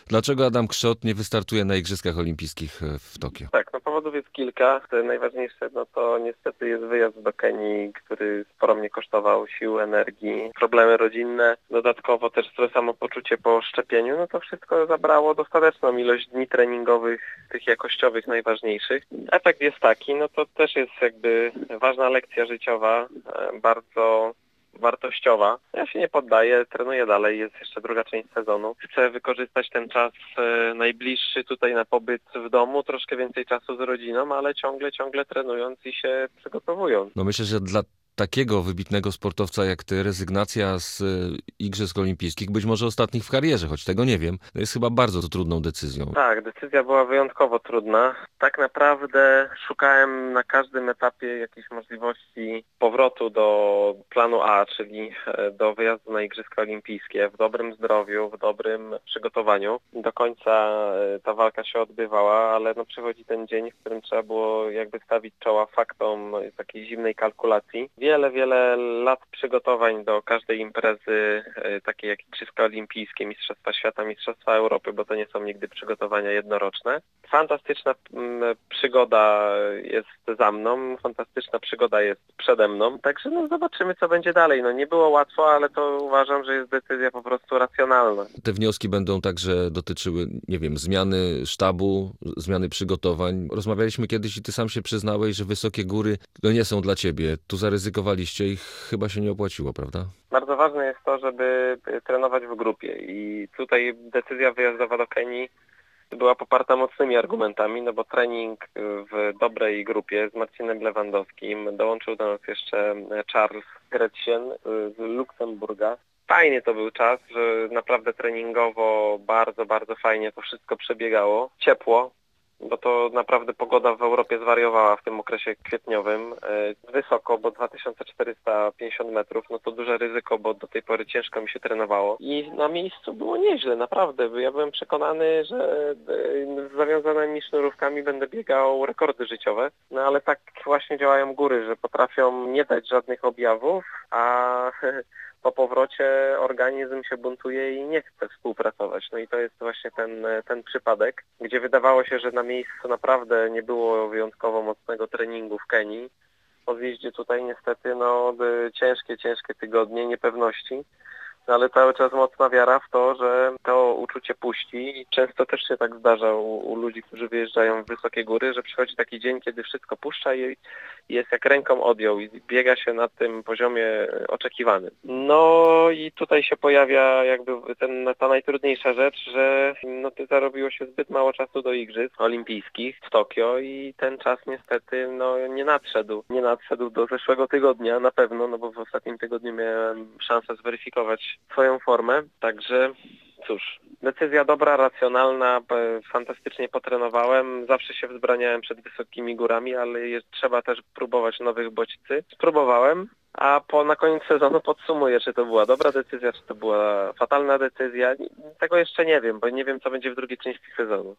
Dlaczego Adam Krzot nie wystartuje na Igrzyskach Olimpijskich w Tokio? Tak, no powodów jest kilka. Najważniejsze no to niestety jest wyjazd do Kenii, który sporo mnie kosztował sił, energii, problemy rodzinne, dodatkowo też złe samopoczucie po szczepieniu. No to wszystko zabrało dostateczną ilość dni treningowych, tych jakościowych najważniejszych. Efekt jest taki, no to też jest jakby ważna lekcja życiowa, bardzo wartościowa. Ja się nie poddaję, trenuję dalej, jest jeszcze druga część sezonu. Chcę wykorzystać ten czas najbliższy tutaj na pobyt w domu, troszkę więcej czasu z rodziną, ale ciągle trenując i się przygotowując. No myślę, że dla takiego wybitnego sportowca jak ty rezygnacja z Igrzysk Olimpijskich, być może ostatnich w karierze, choć tego nie wiem, jest chyba bardzo trudną decyzją. Tak, decyzja była wyjątkowo trudna. Tak naprawdę szukałem na każdym etapie jakiejś możliwości powrotu do planu A, czyli do wyjazdu na Igrzyska Olimpijskie w dobrym zdrowiu, w dobrym przygotowaniu. Do końca ta walka się odbywała, ale no przychodzi ten dzień, w którym trzeba było jakby stawić czoła faktom takiej zimnej kalkulacji. Wiele lat przygotowań do każdej imprezy, takiej jak Igrzyska Olimpijskie, Mistrzostwa Świata, Mistrzostwa Europy, bo to nie są nigdy przygotowania jednoroczne. Fantastyczna przygoda jest za mną, fantastyczna przygoda jest przede mną, także no zobaczymy, co będzie dalej. No nie było łatwo, ale to uważam, że jest decyzja po prostu racjonalna. Te wnioski będą także dotyczyły, nie wiem, zmiany sztabu, zmiany przygotowań. Rozmawialiśmy kiedyś i ty sam się przyznałeś, że wysokie góry to nie są dla ciebie. Tu zaryzykowaliście i chyba się nie opłaciło, prawda? Bardzo ważne jest to, żeby trenować w grupie i tutaj decyzja wyjazdowa do Kenii była poparta mocnymi argumentami, no bo trening w dobrej grupie z Marcinem Lewandowskim, dołączył do nas jeszcze Charles Gretchen z Luksemburga. Fajnie to był czas, że naprawdę treningowo bardzo fajnie to wszystko przebiegało. Ciepło, bo to naprawdę pogoda w Europie zwariowała w tym okresie kwietniowym. Wysoko, bo 2450 metrów, no to duże ryzyko, bo do tej pory ciężko mi się trenowało. I na miejscu było nieźle, naprawdę. Ja byłem przekonany, że z zawiązanymi sznurówkami będę biegał rekordy życiowe. No ale tak właśnie działają góry, że potrafią nie dać żadnych objawów, a po powrocie organizm się buntuje i nie chce współpracować. No i to jest właśnie ten przypadek, gdzie wydawało się, że na miejscu naprawdę nie było wyjątkowo mocnego treningu w Kenii. Po zjeździe tutaj niestety ciężkie tygodnie niepewności. No ale cały czas mocna wiara w to, że to uczucie puści i często też się tak zdarza u ludzi, którzy wyjeżdżają w wysokie góry, że przychodzi taki dzień, kiedy wszystko puszcza i jest jak ręką odjął i biega się na tym poziomie oczekiwanym. No i tutaj się pojawia jakby ta najtrudniejsza rzecz, że zarobiło się zbyt mało czasu do Igrzysk Olimpijskich w Tokio i ten czas niestety nie nadszedł. Nie nadszedł do zeszłego tygodnia na pewno, no bo w ostatnim tygodniu miałem szansę zweryfikować swoją formę, także cóż, decyzja dobra, racjonalna, fantastycznie potrenowałem, zawsze się wzbraniałem przed wysokimi górami, ale trzeba też próbować nowych bodźcy. Spróbowałem, a na koniec sezonu podsumuję, czy to była dobra decyzja, czy to była fatalna decyzja. Tego jeszcze nie wiem, bo nie wiem, co będzie w drugiej części sezonu.